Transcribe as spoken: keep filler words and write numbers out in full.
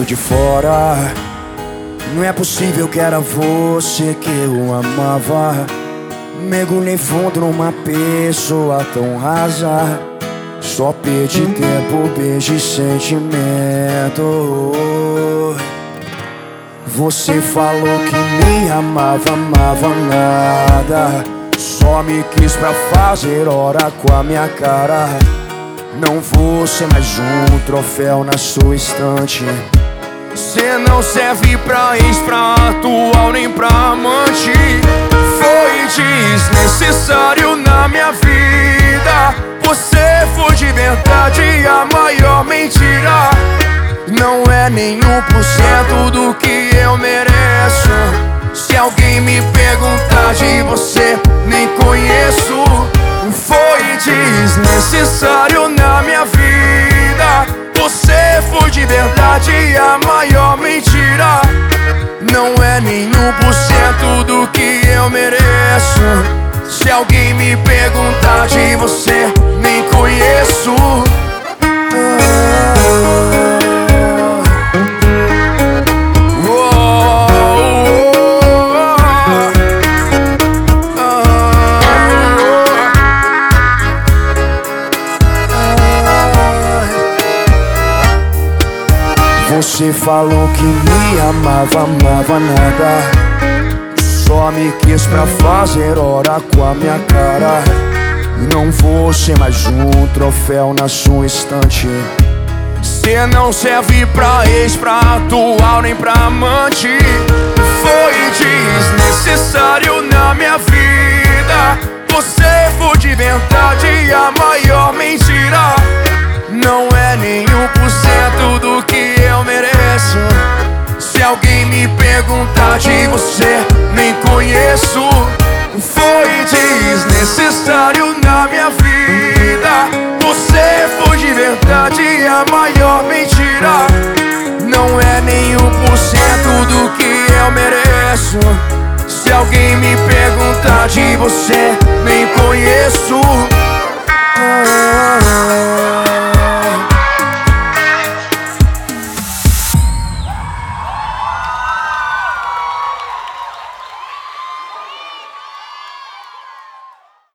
olhando de fora. Não é possível que era você que eu amava. Mergulhei fundo numa pessoa tão rasa. Só perdi tempo, perdi sentimento. Você falou que me amava, amava nada. Só me quis pra fazer hora com a minha cara. Não vou ser mais um troféu na sua estante. Cê não serve pra ex, pra atual, nem pra amante. Foi desnecessário na minha vida. Você foi de verdade a maior mentira. Não é nenhum por cento do que eu mereço. Se alguém me perguntar de você, nem conheço. Foi desnecessário na minha vida. Você foi de verdade a maior mentira. Não é nenhum por cento do que eu mereço. Se alguém me perguntar de você, nem conheço. Você falou que me amava, amava nada. Só me quis pra fazer hora com a minha cara. Não vou ser mais um troféu na sua estante. Cê não serve pra ex, pra atual, nem pra amante. Foi desnecessário na minha vida. Você foi de verdade a maior mentira. Não é nenhum por cento do que eu mereço. Se alguém me perguntar de você, nem conheço. Foi desnecessário na minha vida. Você foi de verdade a maior mentira. Não é nenhum por cento do que eu mereço. Se alguém me perguntar de você, nem conheço.